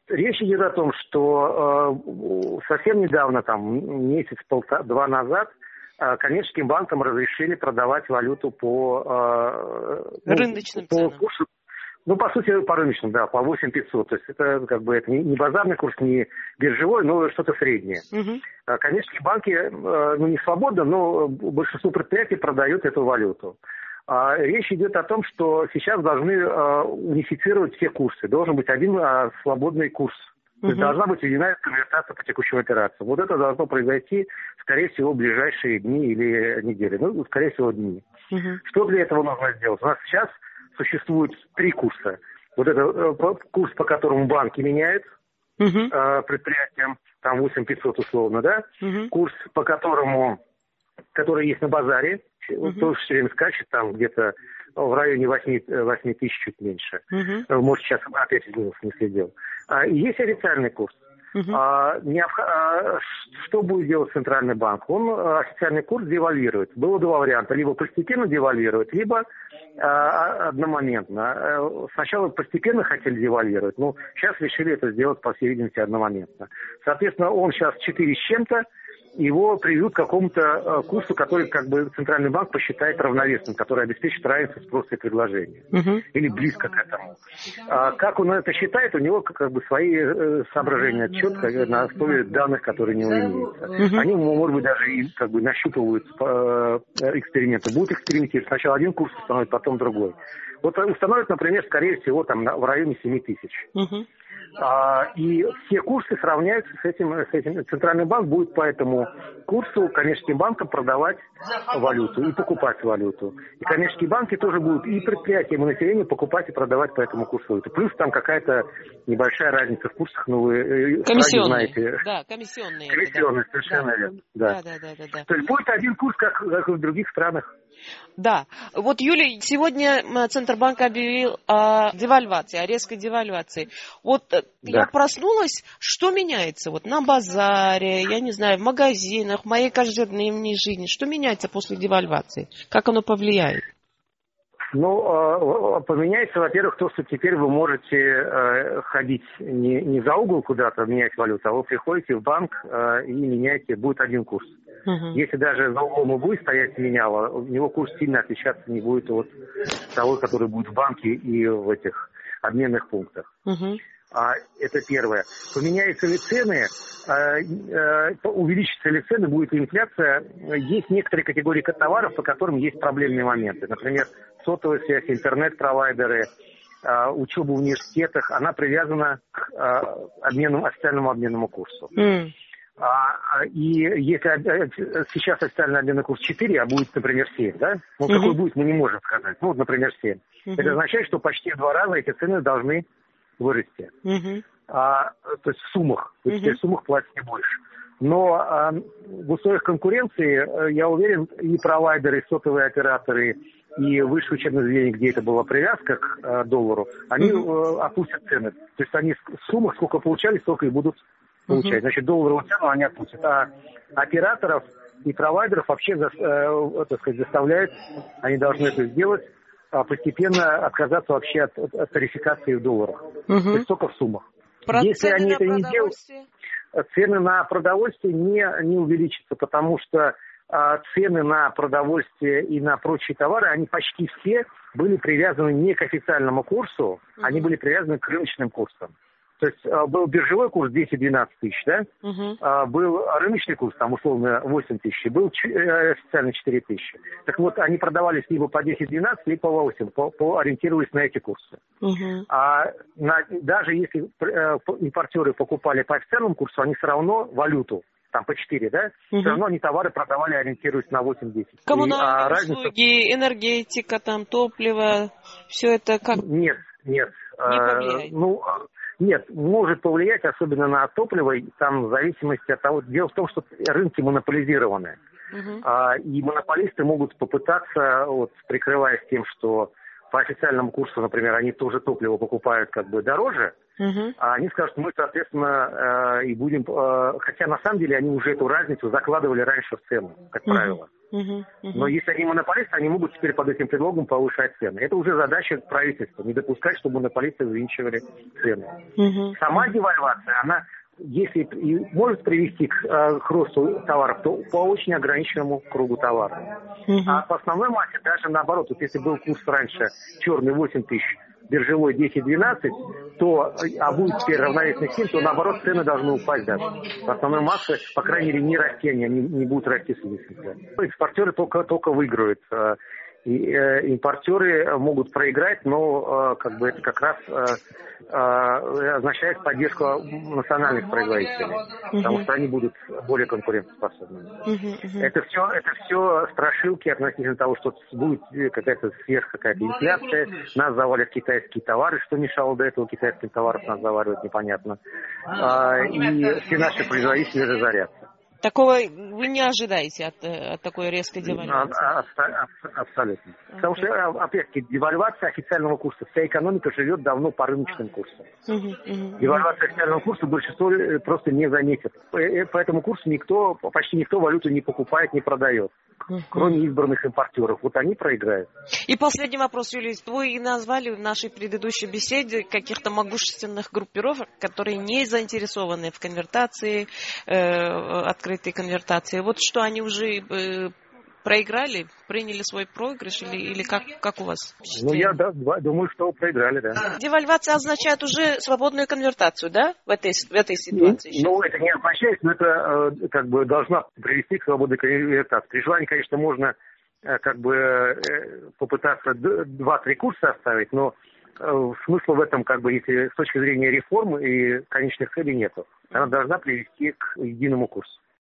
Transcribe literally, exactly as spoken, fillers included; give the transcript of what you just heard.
Речь идет о том, что э, совсем недавно, там месяц-два назад, э, коммерческим банкам разрешили продавать валюту по, э, ну, рыночным по ценам. курсу. Ну, по сути, по рыночным, да, по восемь тысяч пятьсот. То есть это как бы это не, не базарный курс, не биржевой, но что-то среднее. Угу. Коммерческие банки, э, ну, не свободно, но большинство предприятий продают эту валюту. А, речь идет о том, что сейчас должны э, унифицировать все курсы. Должен быть один э, свободный курс. То есть должна быть введена конвертация по текущим операциям. Вот это должно произойти, скорее всего, в ближайшие дни или недели. Ну, скорее всего, дни. Uh-huh. Что для этого нужно сделать? У нас сейчас существует три курса. Вот это э, курс, по которому банки меняют uh-huh. э, предприятиям, там восемь тысяч пятьсот условно, да? Uh-huh. Курс, по которому, который есть на базаре, uh-huh. тоже все время скачет, там где-то в районе восемь тысяч, чуть меньше. Uh-huh. Может, сейчас опять изменился, не следил. А, и есть официальный курс. Uh-huh. А, не, а, что будет делать Центральный банк? Он а, официальный курс девальвирует. Было два варианта. Либо постепенно девальвировать, либо а, одномоментно. Сначала постепенно хотели девальвировать, но сейчас решили это сделать, по всей видимости, одномоментно. Соответственно, он сейчас четыре с чем-то, его приведут к какому-то э, курсу, который как бы Центральный банк посчитает равновесным, который обеспечит равенство спроса и предложения. Uh-huh. Или близко к этому. А как он это считает, у него как бы свои э, соображения, четко на основе данных, которые у него имеются. Uh-huh. Они, может быть, даже и как бы нащупывают э, эксперименты. Будут экспериментировать. Сначала один курс установят, потом другой. Вот установят, например, скорее всего, там в районе семь тысяч. Uh-huh. А, и все курсы сравняются с этим, с этим. Центральный банк будет по этому курсу коммерческим банкам продавать валюту и покупать валюту. И коммерческие банки тоже будут и предприятиям, и населению покупать и продавать по этому курсу валюту. Плюс там какая-то небольшая разница в курсах, но вы комиссионные, знаете. Да, комиссионные. Комиссионные, да. совершенно да. верно. Да. Да, да, да, да, да. То есть будет один курс, как, как и в других странах. Да. Вот, Юлий, сегодня Центробанк объявил о девальвации, о резкой девальвации. Вот да. Я проснулась, что меняется вот на базаре, я не знаю, в магазинах, в моей каждодневной жизни? Что меняется после девальвации? Как оно повлияет? Ну, поменяется, во-первых, то, что теперь вы можете э, ходить не, не за угол куда-то менять валюту, а вы приходите в банк э, и меняете, будет один курс. Uh-huh. Если даже за углом и будет стоять меняло, у него курс сильно отличаться не будет от того, который будет в банке и в этих обменных пунктах. Uh-huh. А, это первое. Поменяются ли цены, а, а, увеличатся ли цены, будет ли инфляция. Есть некоторые категории товаров, по которым есть проблемные моменты. Например, сотовая связь, интернет-провайдеры, а, учеба в университетах, она привязана к а, обмену, официальному обменному курсу. Mm. А, и если сейчас официальный обменный курс четыре, а будет, например, семь, да? Ну, mm-hmm. какой будет, мы не можем сказать. Ну, например, семь. Mm-hmm. Это означает, что почти в два раза эти цены должны вырасти. Uh-huh. А, то есть в суммах. Uh-huh. Теперь в суммах платите больше. Но а, в условиях конкуренции, я уверен, и провайдеры, и сотовые операторы, и высшие учебные заведения, где это была привязка к а, доллару, они uh-huh. а, опустят цены. То есть они в суммах сколько получали, столько и будут получать. Uh-huh. Значит, долларовую цену они опустят. А операторов и провайдеров вообще за, э, так сказать, заставляют, они должны это сделать, постепенно отказаться вообще от, от, от тарификации в долларах. Угу. То есть только в суммах. Про Если они это не делают, цены на продовольствие не, не увеличатся, потому что а, цены на продовольствие и на прочие товары, они почти все были привязаны не к официальному курсу, угу. они были привязаны к рыночным курсам. То есть а, был биржевой курс десять-двенадцать тысяч, да? Угу. А, был рыночный курс, там условно восемь тысяч, был ч- официально четыре тысячи. Так вот, они продавались либо по десять-двенадцать, либо по восемь, по, по, ориентировались на эти курсы. Угу. А на, даже если э, импортеры покупали по официальному курсу, они все равно валюту, там по четыре, да? Угу. Все равно они товары продавали, ориентируясь на восемь-десять. Коммунальные и, а, услуги, разница... энергетика, там, топливо, все это как? Нет, нет. Не повлияет? Э, ну... Нет, может повлиять, особенно на топливо, там в зависимости от того. Дело в том, что рынки монополизированы. Uh-huh. А, и монополисты могут попытаться, вот, прикрываясь тем, что по официальному курсу, например, они тоже топливо покупают как бы дороже, Uh-huh. А они скажут, мы, соответственно, и будем... Хотя, на самом деле, они уже эту разницу закладывали раньше в цену, как uh-huh. правило. Uh-huh. Uh-huh. Но если они монополисты, они могут теперь под этим предлогом повышать цены. Это уже задача правительства, не допускать, чтобы монополисты взвинчивали цены. Uh-huh. Сама девальвация, она... Если и может привести к, э, к росту товаров, то по очень ограниченному кругу товаров. Uh-huh. А по основной массе даже наоборот. Вот если был курс раньше черный восемь тысяч, биржевой десять-двенадцать, то, а будет теперь равновесный семь, то наоборот цены должны упасть даже. По основной массе, по крайней мере, не расти, они не, не будут расти с удовольствием. Экспортеры только, только выиграют. И, э, импортеры могут проиграть, но э, как бы это как раз э, э, означает поддержку национальных производителей, uh-huh. потому что они будут более конкурентоспособными. Uh-huh, uh-huh. Это все, это все страшилки относительно того, что будет какая-то сверх какая-то инфляция, нас завалят китайские товары, что мешало до этого китайским товарам нас заваривать, непонятно. А, и все наши производители разорятся. Такого вы не ожидаете от, от такой резкой девальвации? А, а, а, абсолютно. Okay. Потому что, опять-таки, девальвация официального курса. Вся экономика живет давно по рыночным курсам. Uh-huh, uh-huh. Девальвация официального курса большинство просто не заметит. По этому курсу никто, почти никто валюту не покупает, не продает. Uh-huh. Кроме избранных импортеров. Вот они проиграют. И последний вопрос, Юлий. Вы назвали в нашей предыдущей беседе каких-то могущественных группировок, которые не заинтересованы в конвертации, э, открытой конвертации. Вот что, они уже э, проиграли, приняли свой проигрыш, или, или как, как у вас? Ну, я да, думаю, что проиграли, да. Девальвация означает уже свободную конвертацию, да, в этой, в этой ситуации? Ну, ну, это не означает, но это э, как бы должна привести к свободной конвертации. При желании, конечно, можно э, как бы э, попытаться два-три курса оставить, но э, смысла в этом, как бы, если с точки зрения реформы и конечных целей нету. Она должна привести к единому курсу.